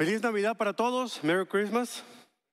Feliz Navidad para todos. Merry Christmas.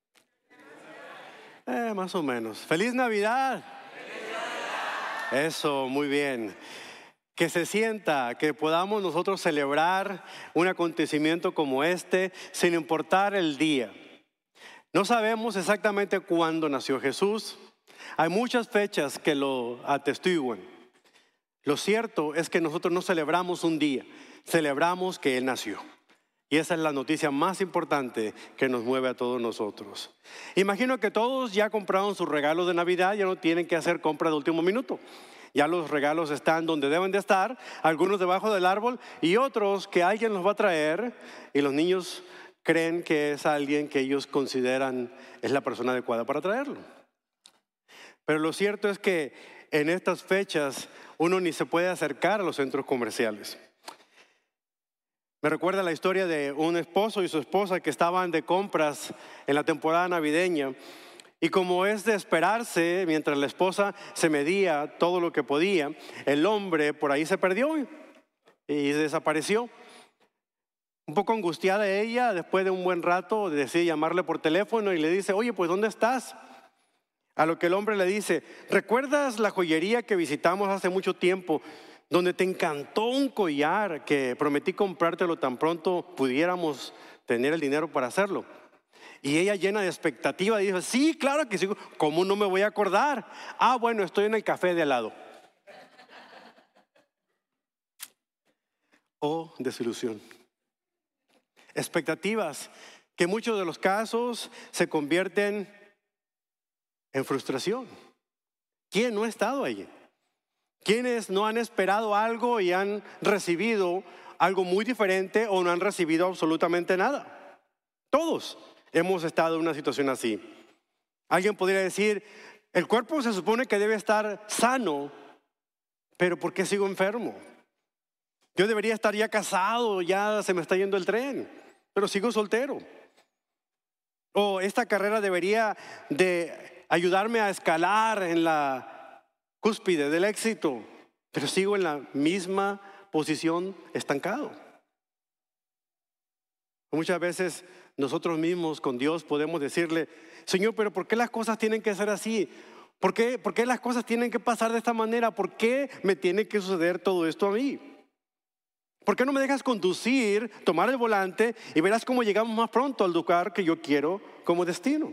Más o menos. ¡Feliz Navidad! ¡Feliz Navidad! Eso, muy bien. Que se sienta, que podamos nosotros celebrar un acontecimiento como este sin importar el día. No sabemos exactamente cuándo nació Jesús. Hay muchas fechas que lo atestiguan. Lo cierto es que nosotros no celebramos un día, celebramos que Él nació. Y esa es la noticia más importante que nos mueve a todos nosotros. Imagino que todos ya compraron sus regalos de Navidad, ya no tienen que hacer compra de último minuto. Ya los regalos están donde deben de estar, algunos debajo del árbol y otros que alguien los va a traer y los niños creen que es alguien que ellos consideran es la persona adecuada para traerlo. Pero lo cierto es que en estas fechas uno ni se puede acercar a los centros comerciales. Me recuerda la historia de un esposo y su esposa que estaban de compras en la temporada navideña. Y como es de esperarse, mientras la esposa se medía todo lo que podía, el hombre por ahí se perdió y desapareció. Un poco angustiada ella, después de un buen rato, decide llamarle por teléfono y le dice, oye, pues ¿dónde estás? A lo que el hombre le dice, ¿recuerdas la joyería que visitamos hace mucho tiempo? Donde te encantó un collar que prometí comprártelo tan pronto pudiéramos tener el dinero para hacerlo. Y ella llena de expectativa dijo, sí, claro que sí, ¿cómo no me voy a acordar? Ah, bueno, estoy en el café de al lado. Oh, desilusión. Expectativas que en muchos de los casos se convierten en frustración. ¿Quién no ha estado allí? ¿Quiénes no han esperado algo y han recibido algo muy diferente o no han recibido absolutamente nada? Todos hemos estado en una situación así. Alguien podría decir, el cuerpo se supone que debe estar sano, pero ¿por qué sigo enfermo? Yo debería estar ya casado, ya se me está yendo el tren, pero sigo soltero. O esta carrera debería de ayudarme a escalar en la cúspide del éxito, pero sigo en la misma posición estancado. Muchas veces nosotros mismos con Dios podemos decirle, Señor, pero ¿por qué las cosas tienen que ser así? ¿Por qué las cosas tienen que pasar de esta manera? ¿Por qué me tiene que suceder todo esto a mí? ¿Por qué no me dejas conducir, tomar el volante y verás cómo llegamos más pronto al lugar que yo quiero como destino?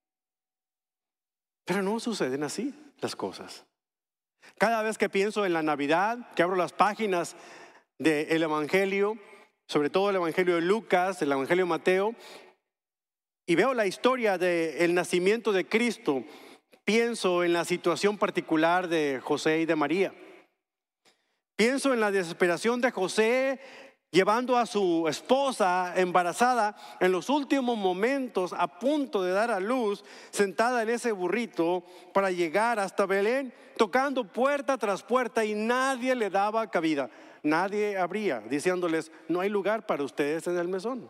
Pero no suceden así las cosas. Cada vez que pienso en la Navidad, que abro las páginas del Evangelio, sobre todo el Evangelio de Lucas, el Evangelio de Mateo, y veo la historia del nacimiento de Cristo, pienso en la situación particular de José y de María. Pienso en la desesperación de José llevando a su esposa embarazada en los últimos momentos a punto de dar a luz, sentada en ese burrito para llegar hasta Belén, tocando puerta tras puerta y nadie le daba cabida. Nadie abría, diciéndoles, no hay lugar para ustedes en el mesón.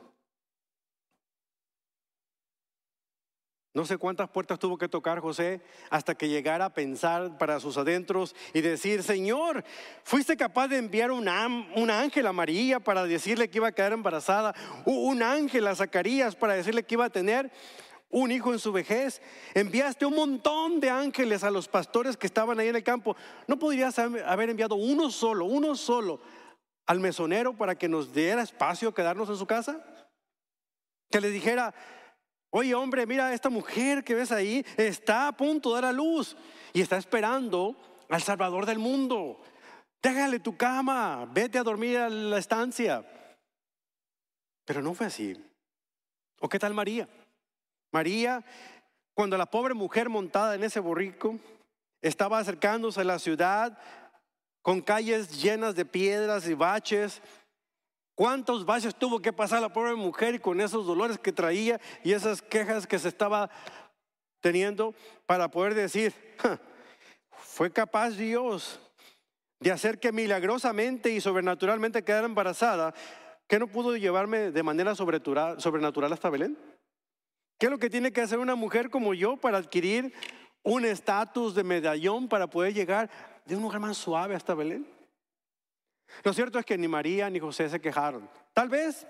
No sé cuántas puertas tuvo que tocar José hasta que llegara a pensar para sus adentros y decir, Señor, ¿fuiste capaz de enviar un ángel a María para decirle que iba a quedar embarazada? Un ángel a Zacarías para decirle que iba a tener un hijo en su vejez. Enviaste un montón de ángeles a los pastores que estaban ahí en el campo. ¿No podrías haber enviado uno solo al mesonero para que nos diera espacio a quedarnos en su casa? Que les dijera, oye hombre, mira, esta mujer que ves ahí está a punto de dar a luz y está esperando al Salvador del mundo. Déjale tu cama, vete a dormir a la estancia. Pero no fue así. ¿O qué tal María? María, cuando la pobre mujer montada en ese borrico estaba acercándose a la ciudad con calles llenas de piedras y baches, ¿cuántos baches tuvo que pasar la pobre mujer y con esos dolores que traía y esas quejas que se estaba teniendo para poder decir, fue capaz Dios de hacer que milagrosamente y sobrenaturalmente quedara embarazada, que no pudo llevarme de manera sobrenatural hasta Belén? ¿Qué es lo que tiene que hacer una mujer como yo para adquirir un estatus de medallón para poder llegar de un lugar más suave hasta Belén? Lo cierto es que ni María ni José se quejaron. Tal vez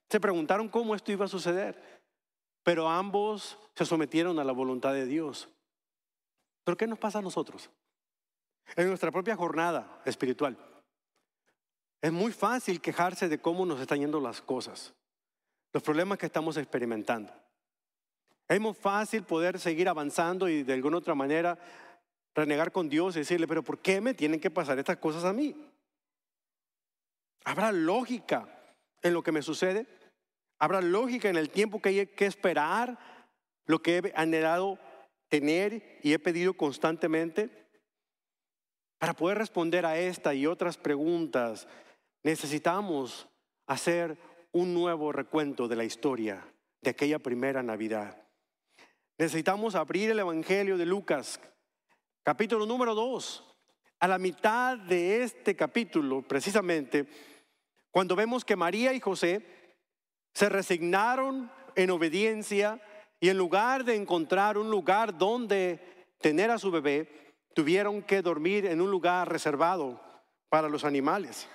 Se preguntaron cómo esto iba a suceder, pero ambos se sometieron a la voluntad de Dios. ¿Pero qué nos pasa a nosotros? En nuestra propia jornada espiritual, es muy fácil quejarse de cómo nos están yendo las cosas, los problemas que estamos experimentando. Es muy fácil poder seguir avanzando y de alguna otra manera renegar con Dios y decirle, pero ¿por qué me tienen que pasar estas cosas a mí? ¿Habrá lógica en lo que me sucede? ¿Habrá lógica en el tiempo que hay que esperar lo que he anhelado tener y he pedido constantemente? Para poder responder a esta y otras preguntas, necesitamos hacer un nuevo recuento de la historia de aquella primera Navidad. Necesitamos abrir el Evangelio de Lucas, capítulo número 2. A la mitad de este capítulo, precisamente, cuando vemos que María y José se resignaron en obediencia y en lugar de encontrar un lugar donde tener a su bebé, tuvieron que dormir en un lugar reservado para los animales.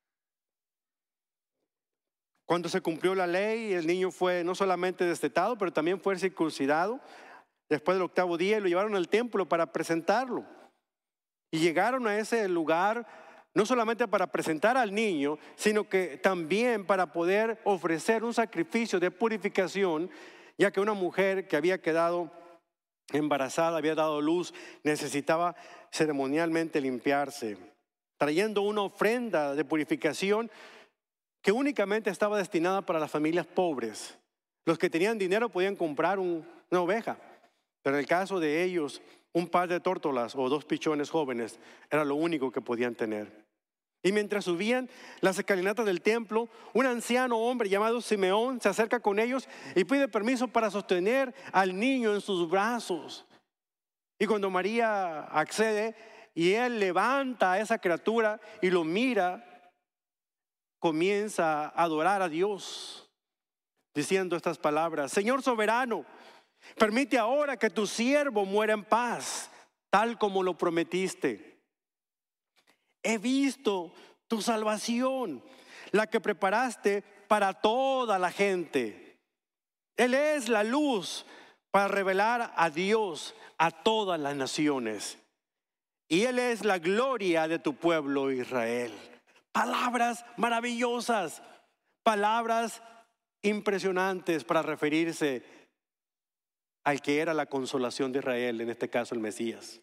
Cuando se cumplió la ley, el niño fue no solamente destetado, pero también fue circuncidado. Después del 8º día lo llevaron al templo para presentarlo. Y llegaron a ese lugar no solamente para presentar al niño, sino que también para poder ofrecer un sacrificio de purificación, ya que una mujer que había quedado embarazada, había dado luz, necesitaba ceremonialmente limpiarse, trayendo una ofrenda de purificación que únicamente estaba destinada para las familias pobres. Los que tenían dinero podían comprar una oveja, pero en el caso de ellos, un par de tórtolas o 2 pichones jóvenes era lo único que podían tener. Y mientras subían las escalinatas del templo, un anciano hombre llamado Simeón se acerca con ellos y pide permiso para sostener al niño en sus brazos. Y cuando María accede y él levanta a esa criatura y lo mira, comienza a adorar a Dios, diciendo estas palabras: Señor soberano, permite ahora que tu siervo muera en paz, tal como lo prometiste. He visto tu salvación, la que preparaste para toda la gente. Él es la luz para revelar a Dios a todas las naciones. Y Él es la gloria de tu pueblo Israel. Palabras maravillosas, palabras impresionantes para referirse al que era la consolación de Israel, en este caso el Mesías.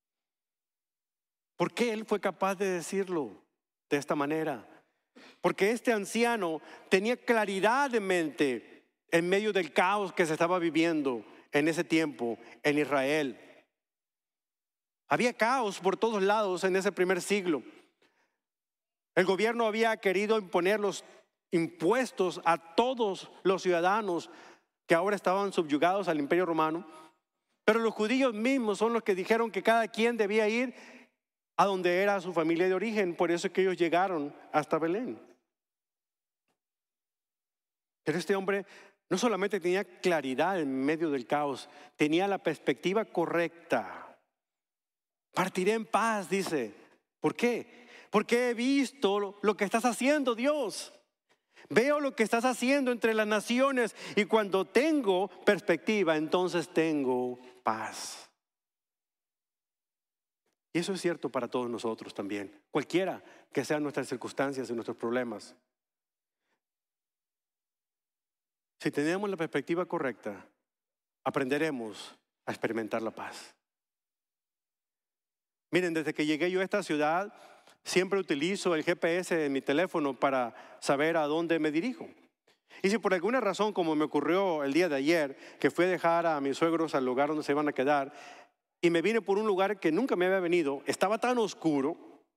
¿Por qué él fue capaz de decirlo de esta manera? Porque este anciano tenía claridad de mente en medio del caos que se estaba viviendo en ese tiempo en Israel. Había caos por todos lados en ese primer siglo. El gobierno había querido imponer los impuestos a todos los ciudadanos que ahora estaban subyugados al Imperio Romano. Pero los judíos mismos son los que dijeron que cada quien debía ir a donde era su familia de origen. Por eso es que ellos llegaron hasta Belén. Pero este hombre no solamente tenía claridad en medio del caos, tenía la perspectiva correcta. Partiré en paz, dice. ¿Por qué? Porque he visto lo que estás haciendo, Dios. Veo lo que estás haciendo entre las naciones y cuando tengo perspectiva, entonces tengo paz. Y eso es cierto para todos nosotros también, cualquiera que sean nuestras circunstancias y nuestros problemas. Si tenemos la perspectiva correcta, aprenderemos a experimentar la paz. Miren, desde que llegué yo a esta ciudad, siempre utilizo el GPS en mi teléfono para saber a dónde me dirijo. Y si por alguna razón, como me ocurrió el día de ayer, que fui a dejar a mis suegros al lugar donde se iban a quedar, y me vine por un lugar que nunca me había venido, estaba tan oscuro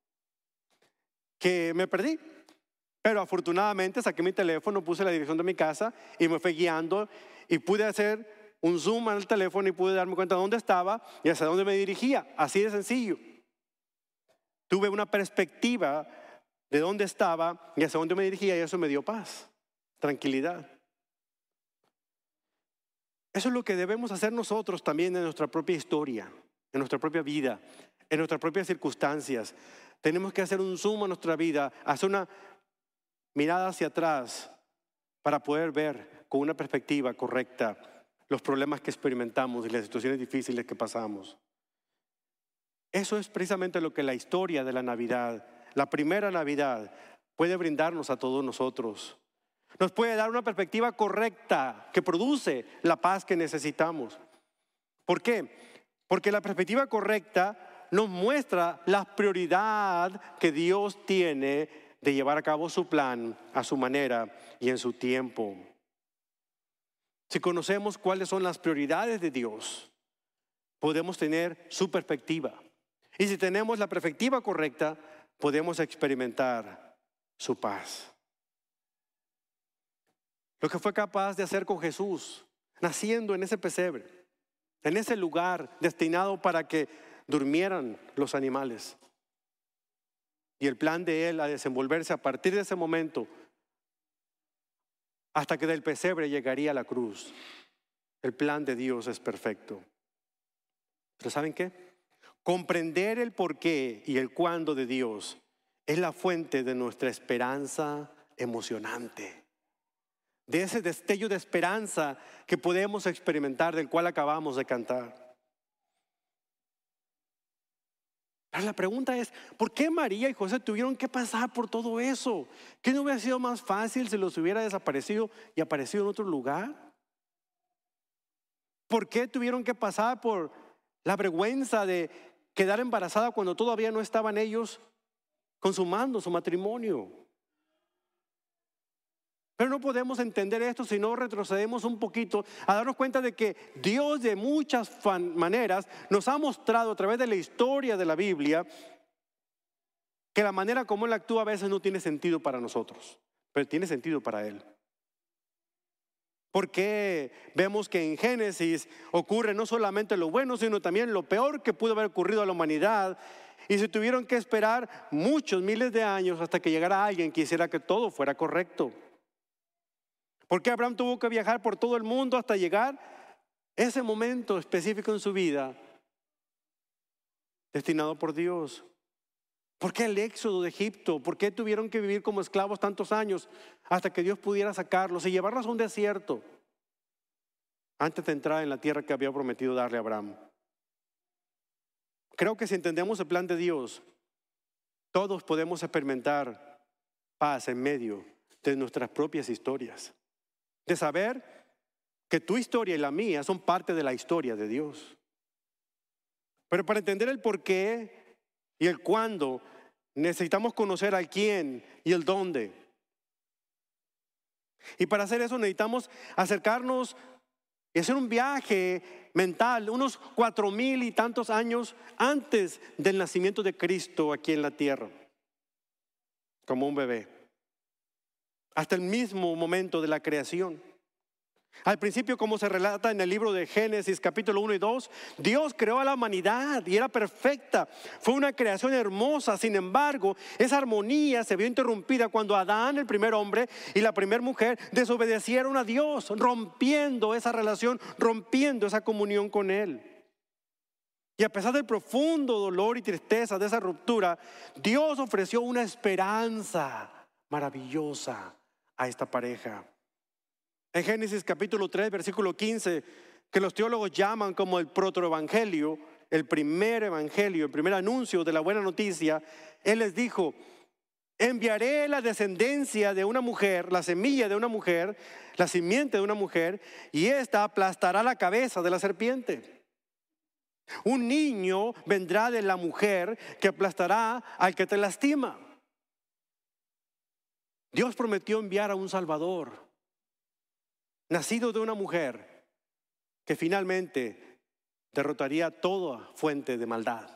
que me perdí. Pero afortunadamente saqué mi teléfono, puse la dirección de mi casa y me fui guiando y pude hacer un zoom al teléfono y pude darme cuenta de dónde estaba y hacia dónde me dirigía. Así de sencillo. Tuve una perspectiva de dónde estaba y hacia dónde me dirigía y eso me dio paz, tranquilidad. Eso es lo que debemos hacer nosotros también en nuestra propia historia, en nuestra propia vida, en nuestras propias circunstancias. Tenemos que hacer un zoom a nuestra vida, hacer una mirada hacia atrás para poder ver con una perspectiva correcta los problemas que experimentamos y las situaciones difíciles que pasamos. Eso es precisamente lo que la historia de la Navidad, la primera Navidad, puede brindarnos a todos nosotros. Nos puede dar una perspectiva correcta que produce la paz que necesitamos. ¿Por qué? Porque la perspectiva correcta nos muestra la prioridad que Dios tiene de llevar a cabo su plan a su manera y en su tiempo. Si conocemos cuáles son las prioridades de Dios, podemos tener su perspectiva. Y si tenemos la perspectiva correcta, podemos experimentar su paz. Lo que fue capaz de hacer con Jesús, naciendo en ese pesebre, en ese lugar destinado para que durmieran los animales. Y el plan de Él a desenvolverse a partir de ese momento, hasta que del pesebre llegaría a la cruz. El plan de Dios es perfecto. Pero ¿saben qué? Comprender el porqué y el cuándo de Dios es la fuente de nuestra esperanza emocionante. De ese destello de esperanza que podemos experimentar, del cual acabamos de cantar. Pero la pregunta es, ¿por qué María y José tuvieron que pasar por todo eso? ¿Qué no hubiera sido más fácil si los hubiera desaparecido y aparecido en otro lugar? ¿Por qué tuvieron que pasar por la vergüenza de quedar embarazada cuando todavía no estaban ellos consumando su matrimonio? Pero no podemos entender esto si no retrocedemos un poquito a darnos cuenta de que Dios de muchas maneras nos ha mostrado a través de la historia de la Biblia que la manera como Él actúa a veces no tiene sentido para nosotros, pero tiene sentido para Él. Porque vemos que en Génesis ocurre no solamente lo bueno, sino también lo peor que pudo haber ocurrido a la humanidad. Y se tuvieron que esperar muchos miles de años hasta que llegara alguien que hiciera que todo fuera correcto. Porque Abraham tuvo que viajar por todo el mundo hasta llegar ese momento específico en su vida destinado por Dios. ¿Por qué el éxodo de Egipto? ¿Por qué tuvieron que vivir como esclavos tantos años hasta que Dios pudiera sacarlos y llevarlos a un desierto antes de entrar en la tierra que había prometido darle a Abraham? Creo que si entendemos el plan de Dios, todos podemos experimentar paz en medio de nuestras propias historias. De saber que tu historia y la mía son parte de la historia de Dios. Pero para entender el por qué y el cuándo, necesitamos conocer al quién y el dónde. Y para hacer eso necesitamos acercarnos y hacer un viaje mental, unos 4,000 y tantos años antes del nacimiento de Cristo aquí en la tierra, como un bebé. Hasta el mismo momento de la creación. Al principio, como se relata en el libro de Génesis capítulo 1 y 2, Dios creó a la humanidad y era perfecta. Fue una creación hermosa. Sin embargo, esa armonía se vio interrumpida cuando Adán, el primer hombre, y la primera mujer desobedecieron a Dios, rompiendo esa relación, rompiendo esa comunión con Él. Y a pesar del profundo dolor y tristeza de esa ruptura, Dios ofreció una esperanza maravillosa a esta pareja. En Génesis capítulo 3, versículo 15, que los teólogos llaman como el protoevangelio, el primer evangelio, el primer anuncio de la buena noticia, Él les dijo: enviaré la descendencia de una mujer, la semilla de una mujer, la simiente de una mujer, y ésta aplastará la cabeza de la serpiente. Un niño vendrá de la mujer que aplastará al que te lastima. Dios prometió enviar a un Salvador, nacido de una mujer, que finalmente derrotaría toda fuente de maldad.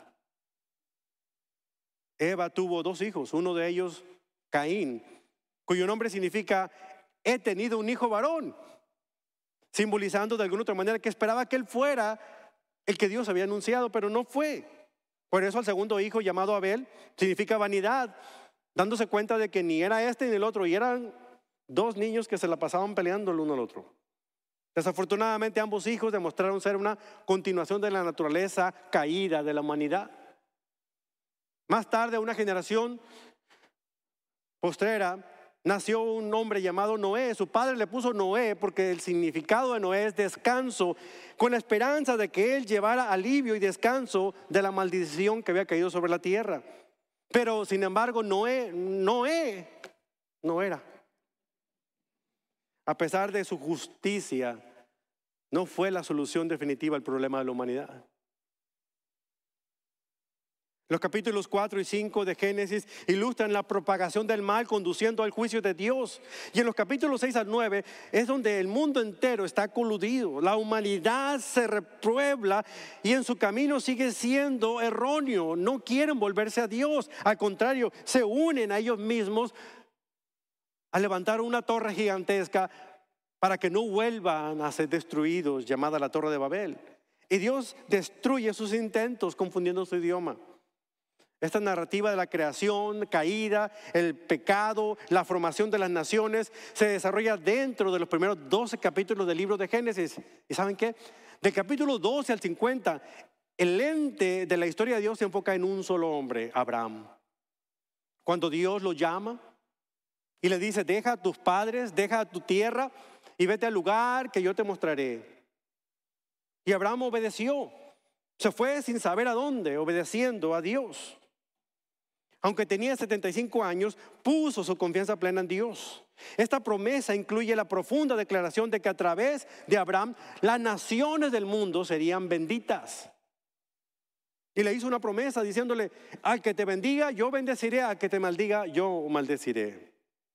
Eva tuvo 2 hijos, uno de ellos Caín, cuyo nombre significa he tenido un hijo varón, simbolizando de alguna otra manera que esperaba que él fuera el que Dios había anunciado, pero no fue. Por eso el segundo hijo, llamado Abel, significa vanidad, dándose cuenta de que ni era este ni el otro, y eran 2 niños que se la pasaban peleando el uno al otro. Desafortunadamente ambos hijos demostraron ser una continuación de la naturaleza caída de la humanidad. Más tarde, una generación postrera nació un hombre llamado Noé. Su padre le puso Noé porque el significado de Noé es descanso, con la esperanza de que él llevara alivio y descanso de la maldición que había caído sobre la tierra. Pero sin embargo Noé no era. A pesar de su justicia, no fue la solución definitiva al problema de la humanidad. Los capítulos 4 y 5 de Génesis ilustran la propagación del mal conduciendo al juicio de Dios. Y en los capítulos 6 al 9 es donde el mundo entero está coludido. La humanidad se repuebla y en su camino sigue siendo erróneo. No quieren volverse a Dios. Al contrario, se unen a ellos mismos a levantar una torre gigantesca para que no vuelvan a ser destruidos, llamada la Torre de Babel. Y Dios destruye sus intentos confundiendo su idioma. Esta narrativa de la creación, caída, el pecado, la formación de las naciones se desarrolla dentro de los primeros 12 capítulos del libro de Génesis. ¿Y saben qué? Del capítulo 12 al 50, el lente de la historia de Dios se enfoca en un solo hombre, Abraham. Cuando Dios lo llama y le dice: deja a tus padres, deja a tu tierra y vete al lugar que yo te mostraré. Y Abraham obedeció. Se fue sin saber a dónde, obedeciendo a Dios. Aunque tenía 75 años, puso su confianza plena en Dios. Esta promesa incluye la profunda declaración de que a través de Abraham las naciones del mundo serían benditas. Y le hizo una promesa diciéndole: al que te bendiga yo bendeciré, al que te maldiga yo maldeciré.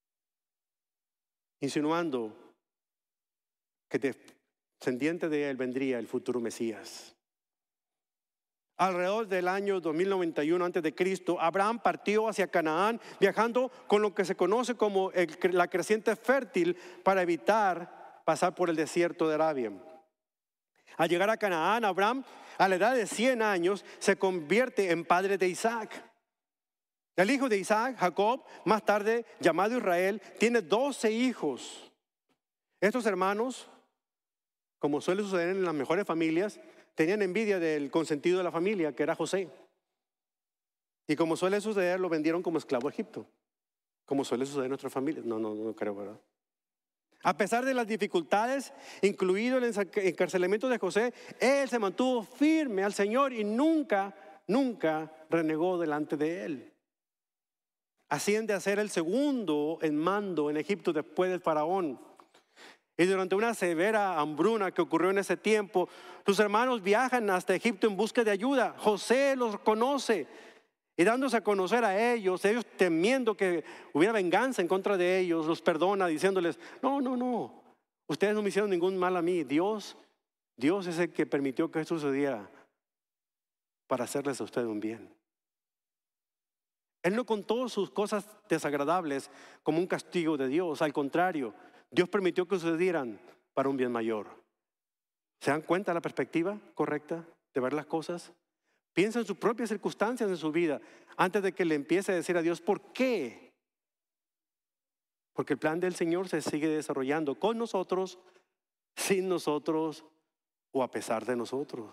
Insinuando que descendiente de él vendría el futuro Mesías. Alrededor del año 2091 a.C., Abraham partió hacia Canaán, viajando con lo que se conoce como la creciente fértil para evitar pasar por el desierto de Arabia. Al llegar a Canaán, Abraham, a la edad de 100 años, se convierte en padre de Isaac. El hijo de Isaac, Jacob, más tarde llamado Israel, tiene 12 hijos. Estos hermanos, como suele suceder en las mejores familias, tenían envidia del consentido de la familia, que era José. Y como suele suceder, lo vendieron como esclavo a Egipto. Como suele suceder en nuestras familias. No creo, ¿verdad? A pesar de las dificultades, incluido el encarcelamiento de José, él se mantuvo firme al Señor y nunca renegó delante de él. Asciende a ser el segundo en mando en Egipto después del faraón. Y durante una severa hambruna que ocurrió en ese tiempo, sus hermanos viajan hasta Egipto en busca de ayuda. José los conoce y dándose a conocer a ellos temiendo que hubiera venganza en contra de ellos, los perdona diciéndoles: no, ustedes no me hicieron ningún mal a mí. Dios es el que permitió que esto sucediera para hacerles a ustedes un bien. Él no contó sus cosas desagradables como un castigo de Dios. Al contrario, Dios permitió que sucedieran para un bien mayor. ¿Se dan cuenta de la perspectiva correcta de ver las cosas? Piensa en sus propias circunstancias en su vida antes de que le empiece a decir a Dios ¿por qué? Porque el plan del Señor se sigue desarrollando con nosotros, sin nosotros o a pesar de nosotros.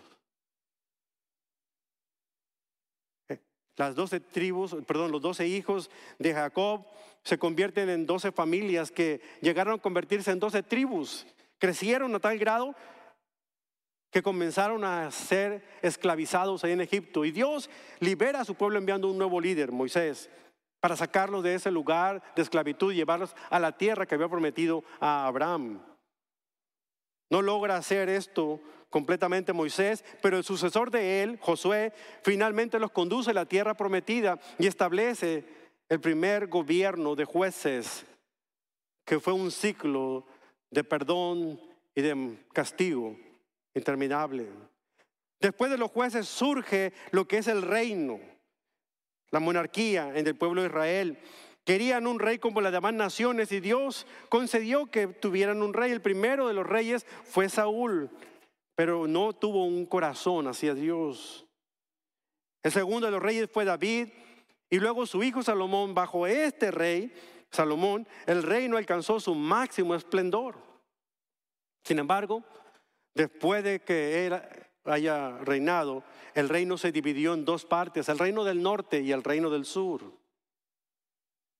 Los 12 hijos de Jacob se convierten en 12 familias que llegaron a convertirse en 12 tribus. Crecieron a tal grado que comenzaron a ser esclavizados ahí en Egipto. Y Dios libera a su pueblo enviando un nuevo líder, Moisés, para sacarlos de ese lugar de esclavitud y llevarlos a la tierra que había prometido a Abraham. No logra hacer esto completamente Moisés, pero el sucesor de él, Josué, finalmente los conduce a la tierra prometida y establece el primer gobierno de jueces, que fue un ciclo de perdón y de castigo interminable. Después de los jueces surge lo que es el reino, la monarquía en el pueblo de Israel. Querían un rey como las demás naciones y Dios concedió que tuvieran un rey. El primero de los reyes fue Saúl, pero no tuvo un corazón hacia Dios. El segundo de los reyes fue David y luego su hijo Salomón. Bajo este rey, Salomón, el reino alcanzó su máximo esplendor. Sin embargo, después de que él haya reinado, el reino se dividió en dos partes, el reino del norte y el reino del sur.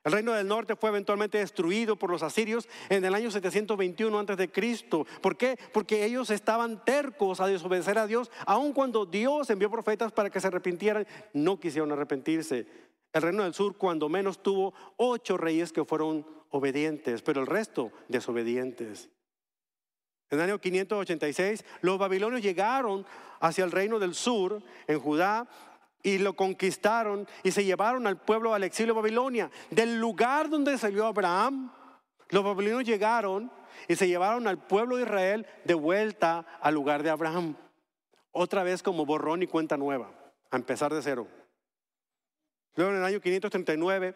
El reino del norte fue eventualmente destruido por los asirios en el año 721 a.C. ¿Por qué? Porque ellos estaban tercos a desobedecer a Dios. Aun cuando Dios envió profetas para que se arrepintieran, no quisieron arrepentirse. El reino del sur, cuando menos, tuvo 8 reyes que fueron obedientes, pero el resto desobedientes. En el año 586, los babilonios llegaron hacia el reino del sur, en Judá, y lo conquistaron y se llevaron al pueblo al exilio a Babilonia. Del lugar donde salió Abraham, los babilonios llegaron y se llevaron al pueblo de Israel de vuelta al lugar de Abraham. Otra vez como borrón y cuenta nueva, a empezar de cero. Luego en el año 539,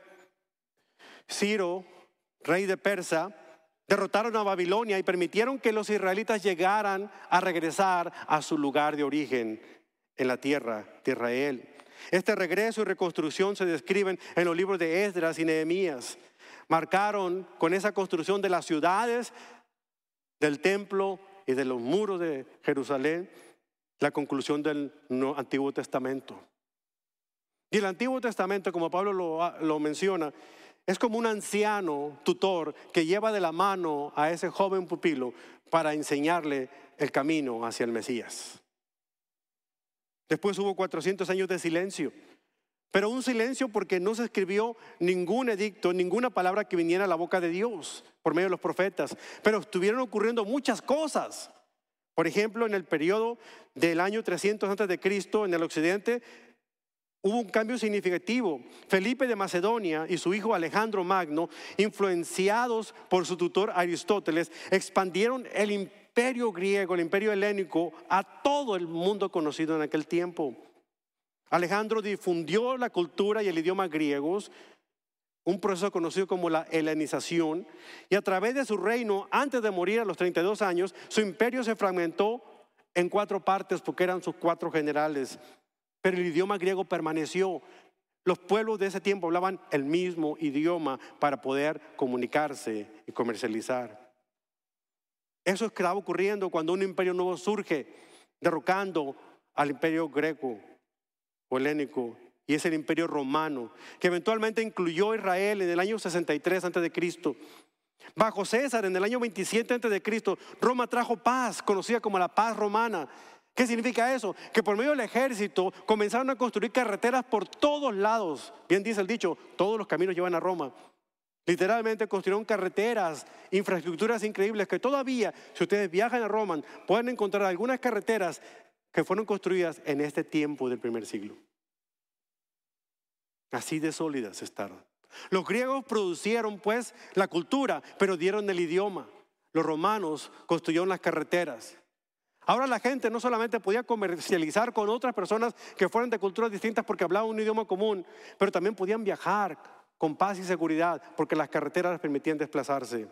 Ciro, rey de Persia, derrotaron a Babilonia y permitieron que los israelitas llegaran a regresar a su lugar de origen en la tierra de Israel. Este regreso y reconstrucción se describen en los libros de Esdras y Nehemías. Marcaron con esa construcción de las ciudades, del templo y de los muros de Jerusalén la conclusión del Antiguo Testamento. Y el Antiguo Testamento, como Pablo lo menciona, es como un anciano tutor que lleva de la mano a ese joven pupilo para enseñarle el camino hacia el Mesías. Después hubo 400 años de silencio, pero un silencio porque no se escribió ningún edicto, ninguna palabra que viniera a la boca de Dios por medio de los profetas. Pero estuvieron ocurriendo muchas cosas. Por ejemplo, en el periodo del año 300 a.C. en el occidente, hubo un cambio significativo. Felipe de Macedonia y su hijo Alejandro Magno, influenciados por su tutor Aristóteles, expandieron el imperio griego, el imperio helénico, a todo el mundo conocido en aquel tiempo. Alejandro difundió la cultura y el idioma griegos, un proceso conocido como la helenización, y a través de su reino, antes de morir a los 32 años, su imperio se fragmentó en 4 partes porque eran sus 4 generales. Pero el idioma griego permaneció. Los pueblos de ese tiempo hablaban el mismo idioma para poder comunicarse y comercializar. Eso estaba ocurriendo cuando un imperio nuevo surge, derrocando al imperio greco o helénico, y es el imperio romano, que eventualmente incluyó a Israel en el año 63 a.C. Bajo César, en el año 27 a.C., Roma trajo paz, conocida como la paz romana. ¿Qué significa eso? Que por medio del ejército comenzaron a construir carreteras por todos lados. Bien dice el dicho, todos los caminos llevan a Roma. Literalmente construyeron carreteras, infraestructuras increíbles que todavía, si ustedes viajan a Roma, pueden encontrar algunas carreteras que fueron construidas en este tiempo del primer siglo. Así de sólidas estaban. Los griegos producieron pues la cultura, pero dieron el idioma. Los romanos construyeron las carreteras. Ahora la gente no solamente podía comercializar con otras personas que fueran de culturas distintas porque hablaban un idioma común, pero también podían viajar con paz y seguridad porque las carreteras les permitían desplazarse.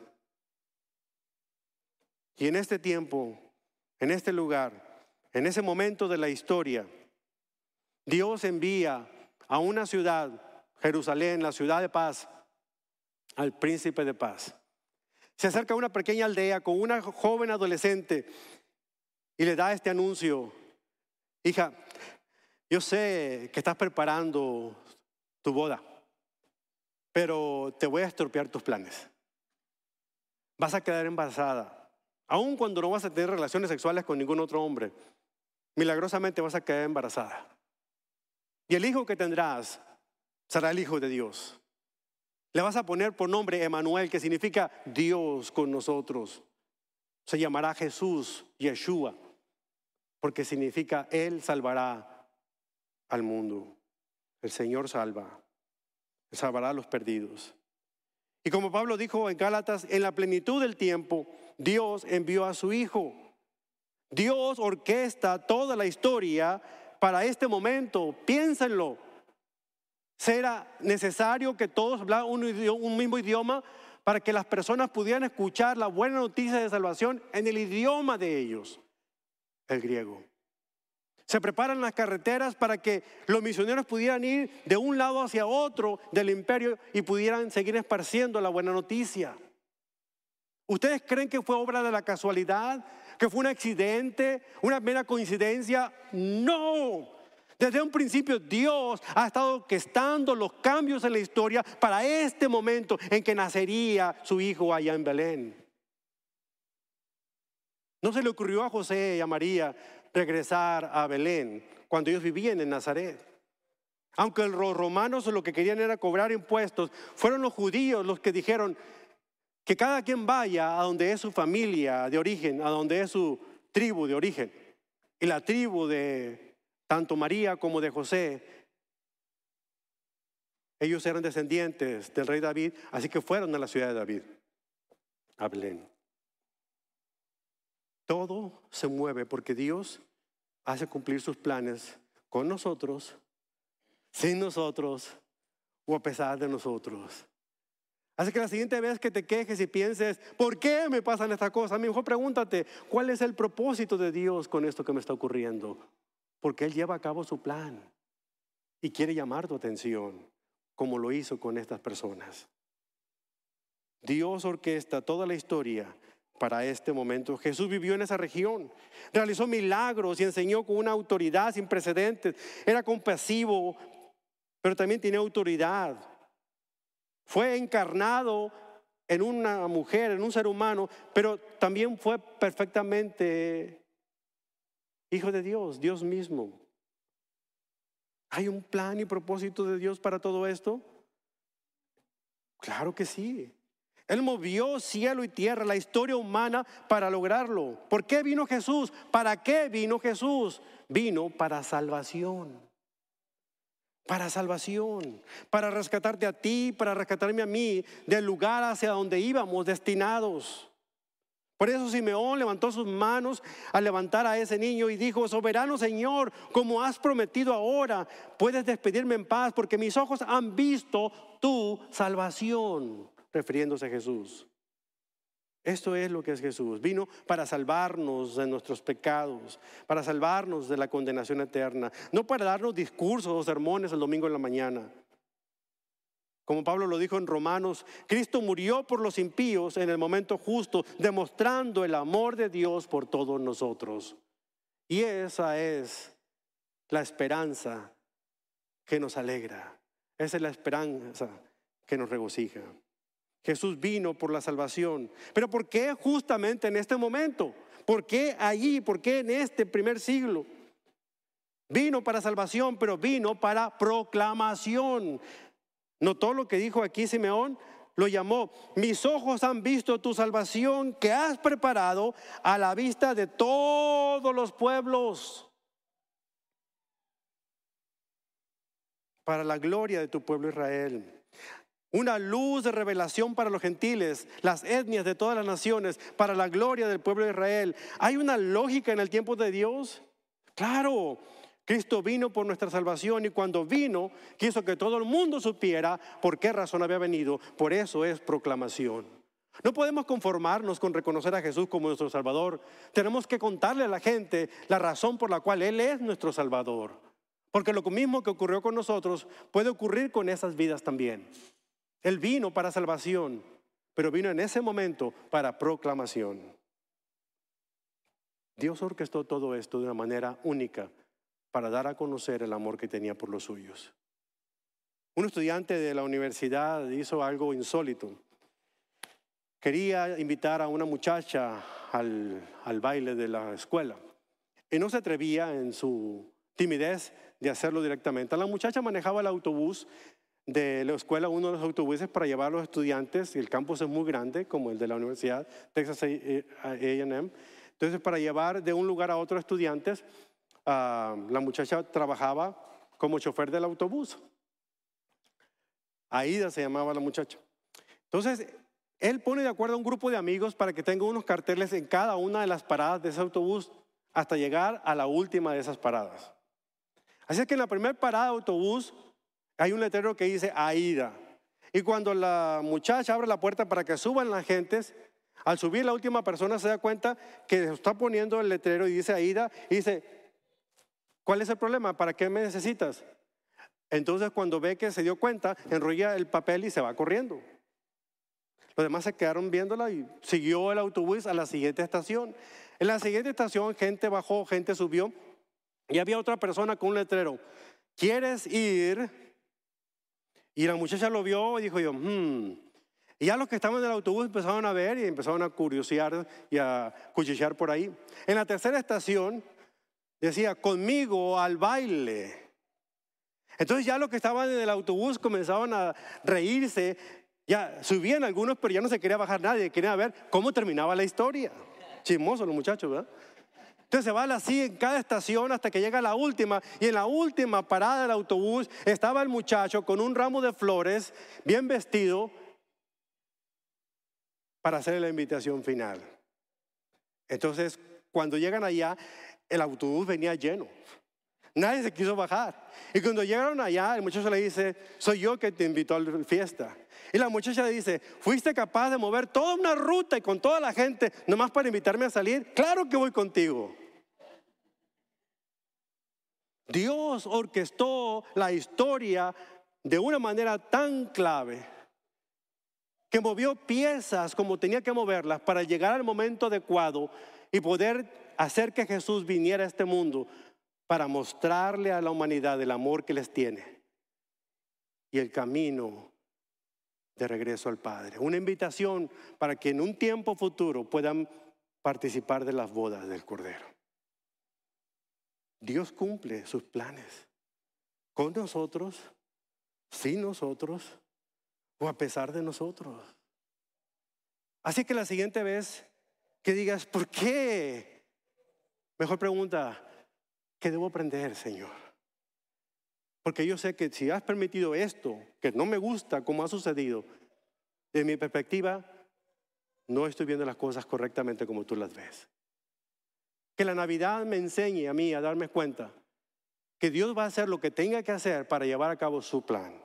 Y en este tiempo, en este lugar, en ese momento de la historia, Dios envía a una ciudad, Jerusalén, la ciudad de paz, al príncipe de paz. Se acerca a una pequeña aldea con una joven adolescente y le da este anuncio: hija, yo sé que estás preparando tu boda, pero te voy a estropear tus planes. Vas a quedar embarazada, aun cuando no vas a tener relaciones sexuales con ningún otro hombre. Milagrosamente vas a quedar embarazada. Y el hijo que tendrás será el Hijo de Dios. Le vas a poner por nombre Emmanuel, que significa Dios con nosotros. Se llamará Jesús, Yeshua, porque significa Él salvará al mundo. El Señor salva, Él salvará a los perdidos. Y como Pablo dijo en Gálatas, en la plenitud del tiempo, Dios envió a su Hijo. Dios orquesta toda la historia para este momento. Piénsenlo. ¿Será necesario que todos hablaran un mismo idioma para que las personas pudieran escuchar la buena noticia de salvación en el idioma de ellos, el griego? Se preparan las carreteras para que los misioneros pudieran ir de un lado hacia otro del imperio y pudieran seguir esparciendo la buena noticia. ¿Ustedes creen que fue obra de la casualidad? ¿Que fue un accidente? ¿Una mera coincidencia? No. Desde un principio Dios ha estado orquestando los cambios en la historia para este momento en que nacería su hijo allá en Belén. No se le ocurrió a José y a María regresar a Belén cuando ellos vivían en Nazaret. Aunque los romanos lo que querían era cobrar impuestos, fueron los judíos los que dijeron que cada quien vaya a donde es su familia de origen, a donde es su tribu de origen. Y la tribu de tanto María como de José, ellos eran descendientes del rey David, así que fueron a la ciudad de David, a Belén. Todo se mueve porque Dios hace cumplir sus planes con nosotros, sin nosotros o a pesar de nosotros. Así que la siguiente vez que te quejes y pienses, ¿por qué me pasan estas cosas? Mejor pregúntate, ¿cuál es el propósito de Dios con esto que me está ocurriendo? Porque Él lleva a cabo su plan y quiere llamar tu atención, como lo hizo con estas personas. Dios orquesta toda la historia para este momento. Jesús vivió en esa región, realizó milagros y enseñó con una autoridad sin precedentes. Era compasivo, pero también tenía autoridad. Fue encarnado en una mujer, en un ser humano, pero también fue perfectamente hijo de Dios, Dios mismo. ¿Hay un plan y propósito de Dios para todo esto? Claro que sí. Él movió cielo y tierra, la historia humana para lograrlo. ¿Por qué vino Jesús? ¿Para qué vino Jesús? Vino para salvación. Para salvación, para rescatarte a ti, para rescatarme a mí del lugar hacia donde íbamos destinados. Por eso Simeón levantó sus manos al levantar a ese niño y dijo: soberano Señor, como has prometido ahora, puedes despedirme en paz, porque mis ojos han visto tu salvación, refiriéndose a Jesús. Esto es lo que es Jesús. Vino para salvarnos de nuestros pecados, para salvarnos de la condenación eterna, no para darnos discursos o sermones el domingo en la mañana. Como Pablo lo dijo en Romanos, Cristo murió por los impíos en el momento justo, demostrando el amor de Dios por todos nosotros. Y esa es la esperanza que nos alegra. Esa es la esperanza que nos regocija. Jesús vino por la salvación. Pero ¿por qué justamente en este momento? ¿Por qué allí? ¿Por qué en este primer siglo? Vino para salvación, pero vino para proclamación. ¿Notó lo que dijo aquí Simeón? Lo llamó: mis ojos han visto tu salvación que has preparado a la vista de todos los pueblos, para la gloria de tu pueblo Israel. Una luz de revelación para los gentiles, las etnias de todas las naciones, para la gloria del pueblo de Israel. ¿Hay una lógica en el tiempo de Dios? Claro, Cristo vino por nuestra salvación, y cuando vino quiso que todo el mundo supiera por qué razón había venido. Por eso es proclamación. No podemos conformarnos con reconocer a Jesús como nuestro Salvador. Tenemos que contarle a la gente la razón por la cual Él es nuestro Salvador. Porque lo mismo que ocurrió con nosotros puede ocurrir con esas vidas también. Él vino para salvación, pero vino en ese momento para proclamación. Dios orquestó todo esto de una manera única para dar a conocer el amor que tenía por los suyos. Un estudiante de la universidad hizo algo insólito. Quería invitar a una muchacha al baile de la escuela y no se atrevía en su timidez de hacerlo directamente. La muchacha manejaba el autobús de la escuela, uno de los autobuses para llevar a los estudiantes, y el campus es muy grande como el de la Universidad Texas A&M. Entonces, para llevar de un lugar a otro estudiantes, la muchacha trabajaba como chofer del autobús. Aida se llamaba la muchacha. Entonces, él pone de acuerdo a un grupo de amigos para que tenga unos carteles en cada una de las paradas de ese autobús hasta llegar a la última de esas paradas. Así es que en la primera parada de autobús hay un letrero que dice Aida. Y cuando la muchacha abre la puerta para que suban las gentes, al subir la última persona se da cuenta que está poniendo el letrero y dice Aida, y dice: ¿cuál es el problema? ¿Para qué me necesitas? Entonces, cuando ve que se dio cuenta, enrolla el papel y se va corriendo. Los demás se quedaron viéndola y siguió el autobús a la siguiente estación. En la siguiente estación, gente bajó, gente subió. Y había otra persona con un letrero: ¿quieres ir? Y la muchacha lo vio y dijo yo, Y ya los que estaban en el autobús empezaron a ver y empezaron a curiosear y a cuchichear por ahí. En la tercera estación decía: conmigo al baile. Entonces ya los que estaban en el autobús comenzaban a reírse. Ya subían algunos, pero ya no se quería bajar nadie. Querían ver cómo terminaba la historia. Chismosos los muchachos, ¿verdad? Entonces se va así en cada estación hasta que llega la última. Y en la última parada del autobús estaba el muchacho con un ramo de flores, bien vestido, para hacer la invitación final. Entonces, cuando llegan allá, el autobús venía lleno. Nadie se quiso bajar. Y cuando llegaron allá, el muchacho le dice: soy yo que te invitó a la fiesta. Y la muchacha le dice: ¿fuiste capaz de mover toda una ruta y con toda la gente nomás para invitarme a salir? Claro que voy contigo. Dios orquestó la historia de una manera tan clave que movió piezas como tenía que moverlas para llegar al momento adecuado y poder hacer que Jesús viniera a este mundo para mostrarle a la humanidad el amor que les tiene y el camino de regreso al Padre. Una invitación para que en un tiempo futuro puedan participar de las bodas del Cordero. Dios cumple sus planes con nosotros, sin nosotros o a pesar de nosotros. Así que la siguiente vez que digas: ¿por qué? Mejor pregunta: ¿qué debo aprender, Señor? Porque yo sé que si has permitido esto, que no me gusta como ha sucedido, de mi perspectiva, no estoy viendo las cosas correctamente como tú las ves. Que la Navidad me enseñe a mí a darme cuenta que Dios va a hacer lo que tenga que hacer para llevar a cabo su plan.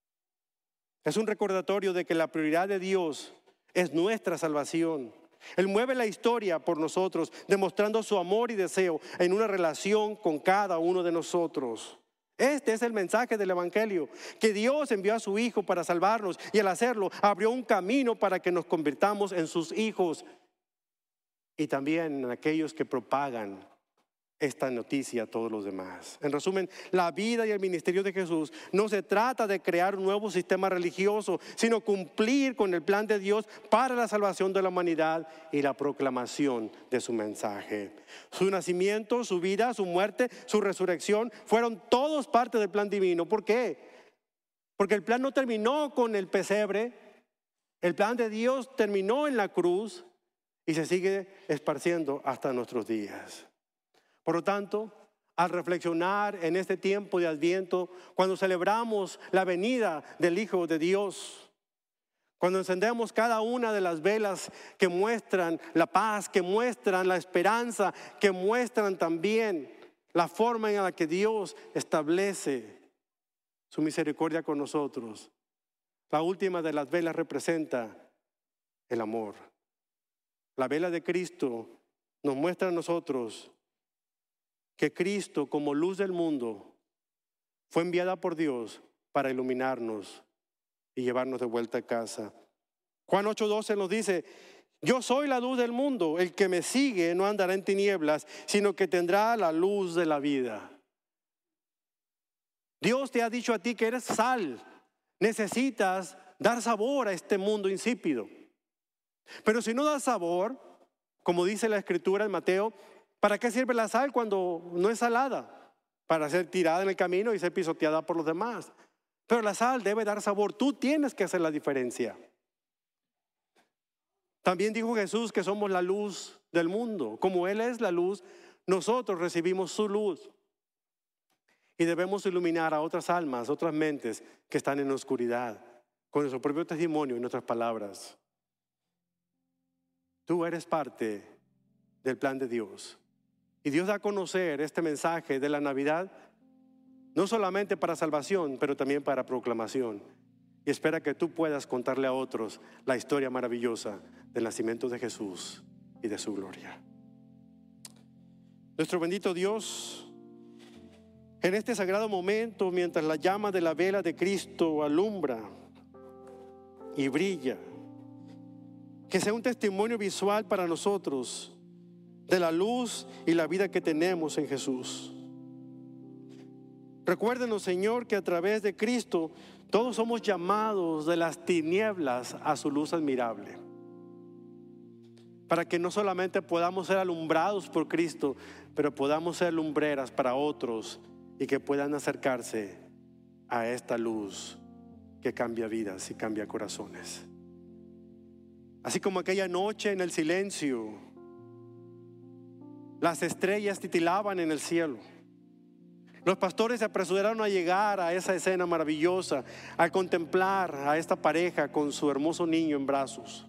Es un recordatorio de que la prioridad de Dios es nuestra salvación. Él mueve la historia por nosotros, demostrando su amor y deseo en una relación con cada uno de nosotros. Este es el mensaje del Evangelio, que Dios envió a su Hijo para salvarnos y al hacerlo abrió un camino para que nos convirtamos en sus hijos y también en aquellos que propagan esta noticia a todos los demás. En resumen, la vida y el ministerio de Jesús no se trata de crear un nuevo sistema religioso, sino cumplir con el plan de Dios para la salvación de la humanidad y la proclamación de su mensaje. Su nacimiento, su vida, su muerte, su resurrección fueron todos parte del plan divino. ¿Por qué? Porque el plan no terminó con el pesebre. El plan de Dios terminó en la cruz y se sigue esparciendo hasta nuestros días. Por lo tanto, al reflexionar en este tiempo de Adviento, cuando celebramos la venida del Hijo de Dios, cuando encendemos cada una de las velas que muestran la paz, que muestran la esperanza, que muestran también la forma en la que Dios establece su misericordia con nosotros, la última de las velas representa el amor. La vela de Cristo nos muestra a nosotros que Cristo, como luz del mundo, fue enviada por Dios para iluminarnos y llevarnos de vuelta a casa. Juan 8:12 nos dice: yo soy la luz del mundo, el que me sigue no andará en tinieblas, sino que tendrá la luz de la vida. Dios te ha dicho a ti que eres sal. Necesitas dar sabor a este mundo insípido. Pero si no da sabor, como dice la Escritura en Mateo, ¿para qué sirve la sal cuando no es salada? Para ser tirada en el camino y ser pisoteada por los demás. Pero la sal debe dar sabor. Tú tienes que hacer la diferencia. También dijo Jesús que somos la luz del mundo. Como Él es la luz, nosotros recibimos su luz. Y debemos iluminar a otras almas, otras mentes que están en la oscuridad, con nuestro propio testimonio y nuestras palabras. Tú eres parte del plan de Dios. Y Dios da a conocer este mensaje de la Navidad, no solamente para salvación, pero también para proclamación. Y espera que tú puedas contarle a otros la historia maravillosa del nacimiento de Jesús y de su gloria. Nuestro bendito Dios, en este sagrado momento, mientras la llama de la vela de Cristo alumbra y brilla, que sea un testimonio visual para nosotros de la luz y la vida que tenemos en Jesús. Recuérdenos, Señor, que a través de Cristo todos somos llamados de las tinieblas a su luz admirable, para que no solamente podamos ser alumbrados por Cristo, pero podamos ser lumbreras para otros y que puedan acercarse a esta luz que cambia vidas y cambia corazones. Así como aquella noche en el silencio, las estrellas titilaban en el cielo. Los pastores se apresuraron a llegar a esa escena maravillosa, a contemplar a esta pareja con su hermoso niño en brazos.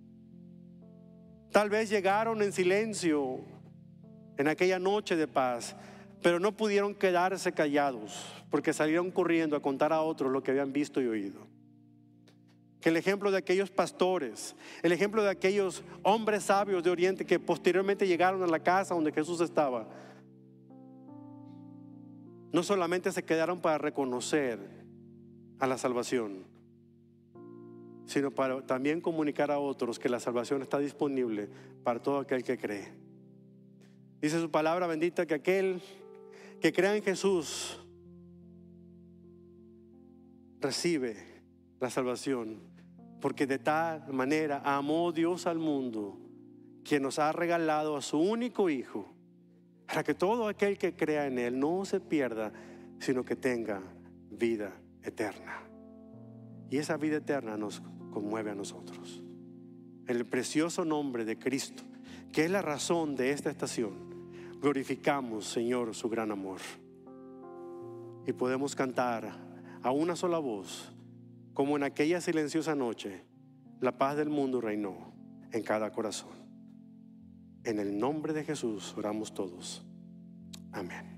Tal vez llegaron en silencio en aquella noche de paz, pero no pudieron quedarse callados, porque salieron corriendo a contar a otros lo que habían visto y oído. Que el ejemplo de aquellos pastores, el ejemplo de aquellos hombres sabios de Oriente que posteriormente llegaron a la casa donde Jesús estaba, no solamente se quedaron para reconocer a la salvación, sino para también comunicar a otros que la salvación está disponible para todo aquel que cree. Dice su palabra bendita que aquel que crea en Jesús recibe la salvación, porque de tal manera amó Dios al mundo que nos ha regalado a su único Hijo, para que todo aquel que crea en Él no se pierda, sino que tenga vida eterna. Y esa vida eterna nos conmueve a nosotros. En el precioso nombre de Cristo, que es la razón de esta estación, glorificamos, Señor, su gran amor. Y podemos cantar a una sola voz, como en aquella silenciosa noche, la paz del mundo reinó en cada corazón. En el nombre de Jesús oramos todos. Amén.